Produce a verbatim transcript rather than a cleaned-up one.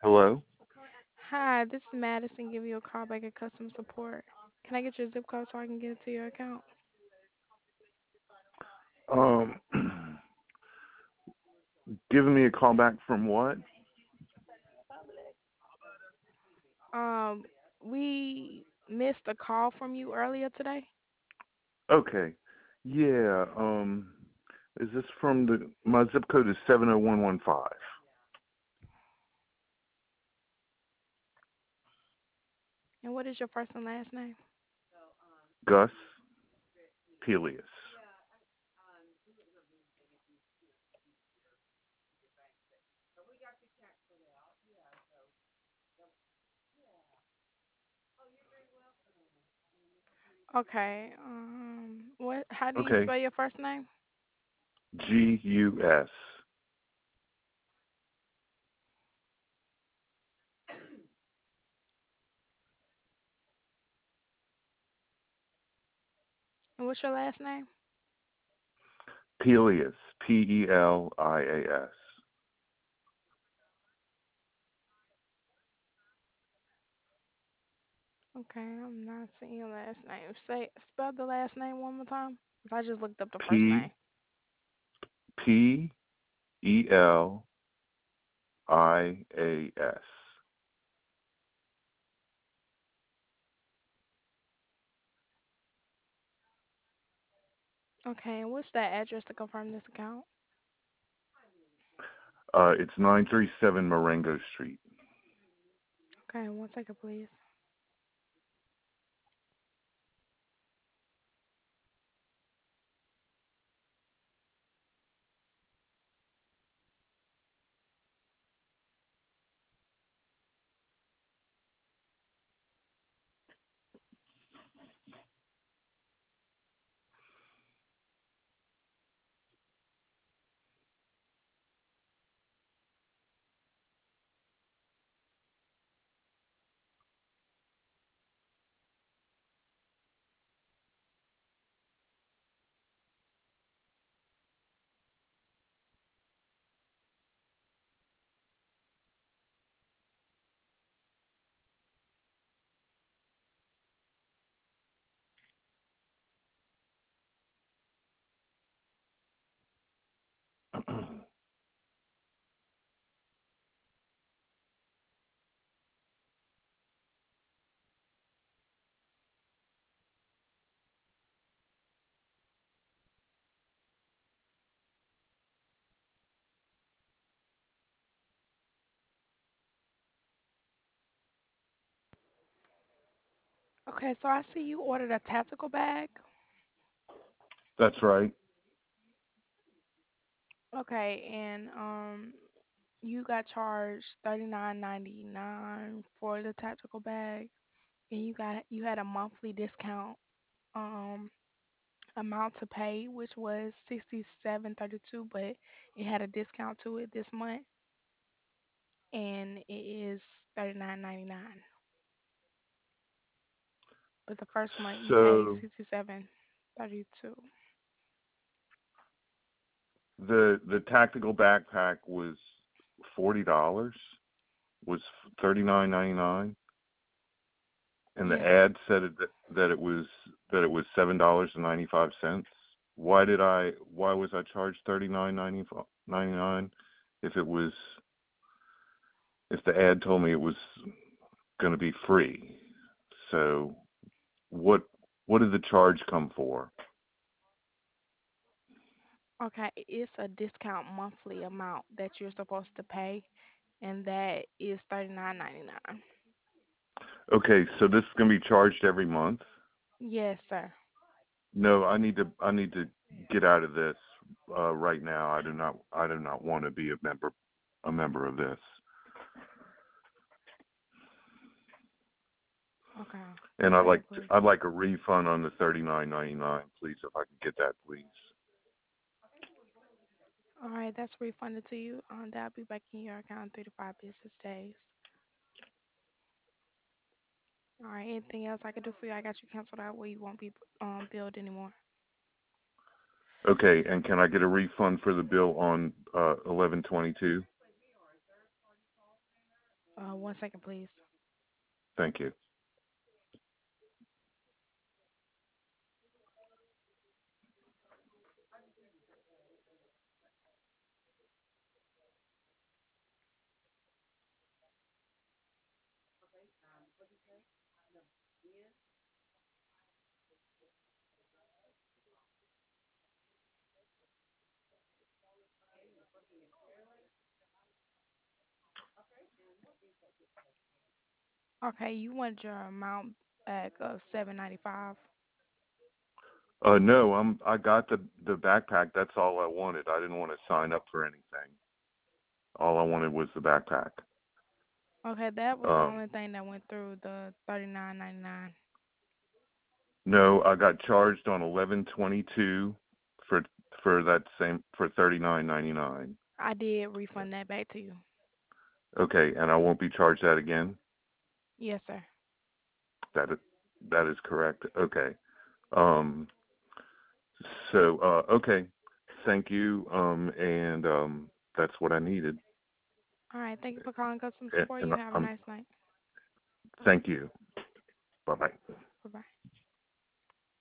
Hello? Hi, this is Madison. Give you a call back at customer support. Can I get your zip code so I can get into your account? Um, giving me a call back from what? Um, we missed a call from you earlier today. Okay. Yeah, um, is this from the, my zip code is seven oh one one five. And what is your first and last name? Gus Pelias. Okay. Um, what? How do you Okay. spell your first name? G U S. And what's your last name? Pelias. P E L I A S. Okay, I'm not seeing your last name. Say, spell the last name one more time. 'Cause I just looked up the first P name. P E L I A S. Okay, and what's that address to confirm this account? Uh, it's nine three seven Marengo Street. Okay, one second, please. Okay, so I see you ordered a tactical bag. That's right. Okay, and um, you got charged thirty nine ninety nine for the tactical bag, and you got you had a monthly discount um amount to pay, which was sixty seven thirty two, but it had a discount to it this month, and it is thirty nine ninety nine. But the first month you paid So sixty seven thirty two. the the tactical backpack was forty dollars. Was thirty nine ninety nine, and the Yes. ad said it, that it was that it was seven dollars and ninety five cents. Why did I? Why was I charged thirty nine ninety nine if it was if the ad told me it was going to be free? So what what did the charge come for? Okay, it's a discount monthly amount that you're supposed to pay, and that is thirty nine ninety nine. Okay, so this is going to be charged every month. Yes, sir. No, I need to I need to get out of this uh, right now. I do not I do not want to be a member a member of this. Okay, And one I'd like second, to, please. I'd like a refund on the thirty nine ninety nine, please, if I could get that, please. All right, that's refunded to you. Um, that'll be back in your account in three to five business days. All right, anything else I can do for you? I got you canceled out where you won't be um billed anymore. Okay, and can I get a refund for the bill on uh, eleven twenty two? Uh, one second, please. Thank you. Okay, you want your amount back of seven ninety five. Uh, no, I'm I got the the backpack. That's all I wanted. I didn't want to sign up for anything. All I wanted was the backpack. Okay, that was the Um, only thing that went through the thirty nine ninety nine. no, I got charged on eleven twenty two for for that same for thirty nine ninety nine. I did refund that back to you. Okay, and I won't be charged that again. Yes, sir. That is, that is correct. Okay. Um, so uh, okay, thank you. Um, and um, that's what I needed. All right, thank you for calling customer And, support. and You have a I'm nice night. thank you. Bye bye. Bye bye.